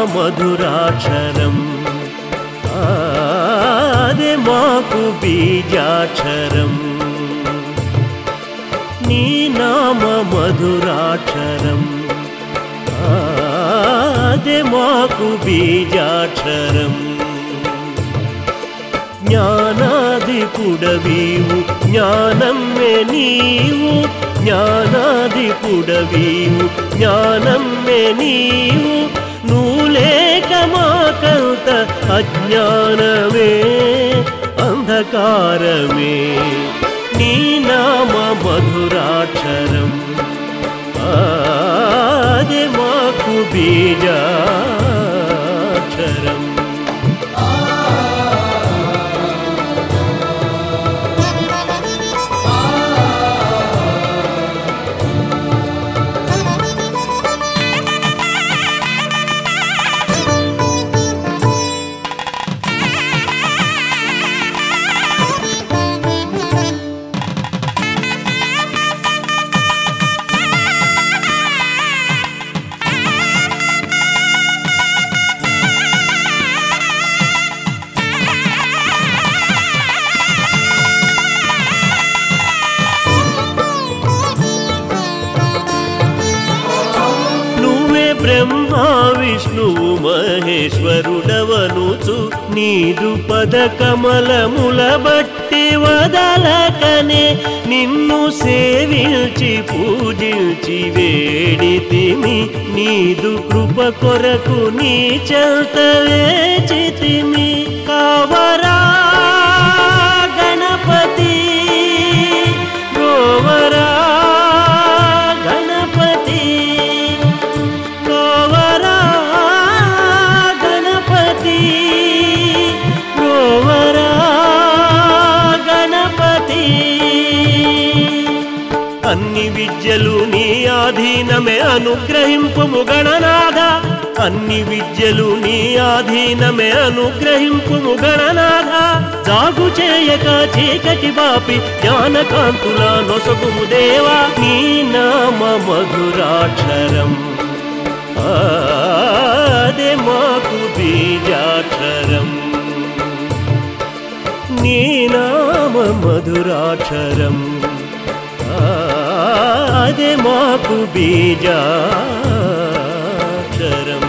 మధురాక్షరం అదే మాకు బీజాక్షరం నీ నామ మధురాక్షరం అదే మాకు బీజాక్షరం జ్ఞానాదిపుడవీవు జ్ఞానమ్మే నీవు జ్ఞానాదిపుడవీవు జ్ఞానమ్మే నీవు నువ్వు లేక మాకంత అజ్ఞానమే అంధకారమే నీ నామ మధురాక్షరం అదే మాకు బీజాక్షరం బ్రహ్మా విష్ణువు మహేశ్వరుడవనుచు నీదు పదకమలముల బట్టి వదలకనే నిన్ను సేవించి పూజించి వేడితిమి నీదు కృప కొరకు నీ చెంత వేచితిమి కావరా గణపతి గోవరా అన్ని విద్యలు నీ ఆధీనమే అనుగ్రహింపుము గణనాథ అన్ని విద్యలు నీ ఆధీనమే అనుగ్రహింపుము గణనాథ జాగు చేయక చీకటి బాపి జ్ఞానకాంతుల నొసగుము దేవా నీ నామ మధురాక్షరం అదే మాకు బీజాక్షరం నీ నామ మధురాక్షరం అదే మాకు బీజాక్షరం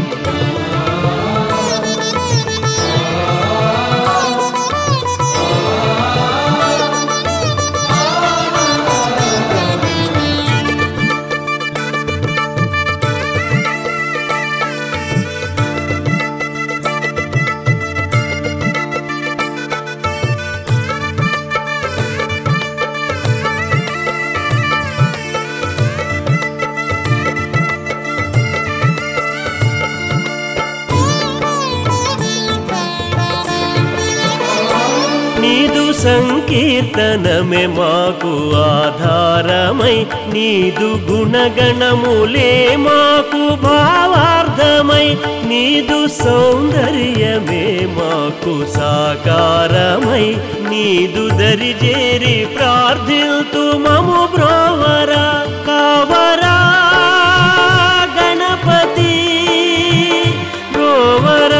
నీదు సంకీర్తనమే మాకు ఆధారమై నీదు గుణగణములే మాకు భావార్థమై నీదు సౌందర్యమే మాకు సాకారమై నీదు దరిజేరి ప్రార్థిల్తు మము బ్రోవరా కావరా గణపతి బ్రోవరా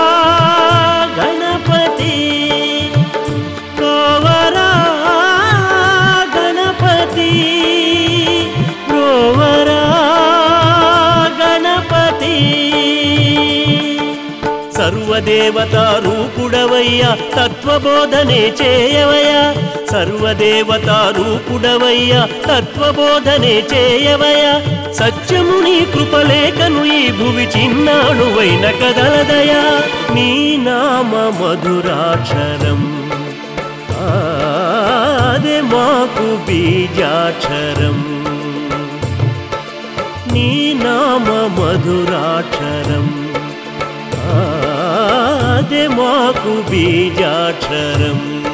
సర్వదేవతా రూపుడవయ్యా తత్వబోధనే చేయవయ్యా సర్వదేవతా రూపుడవయ్యా తత్వబోధనే చేయవయ్యా సత్యము నీ కృపలేఖను ఈ భువి చిన్నాణువైన కదలదయా నీ నామ మధురాక్షరం అదే మాకు బీజాక్షరం నీ నామ మధురాక్షరం అదే మాకు బీజాక్షరం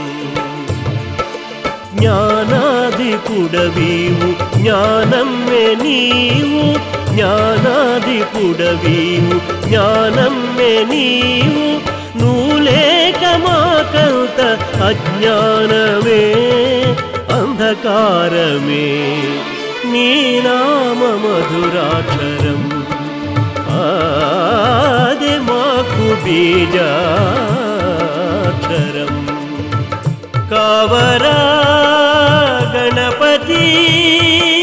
జ్ఞానాదిపుడవీవు జ్ఞానమ్మే నీవు జ్ఞానాదిపుడవీవు జ్ఞానమ్మే నీవు నువ్వు లేక మాకంత అజ్ఞానమే అంధకారమే నీ నామ మధురాక్షరం అదే మాకు బీజాక్షరం. కావరా గణపతి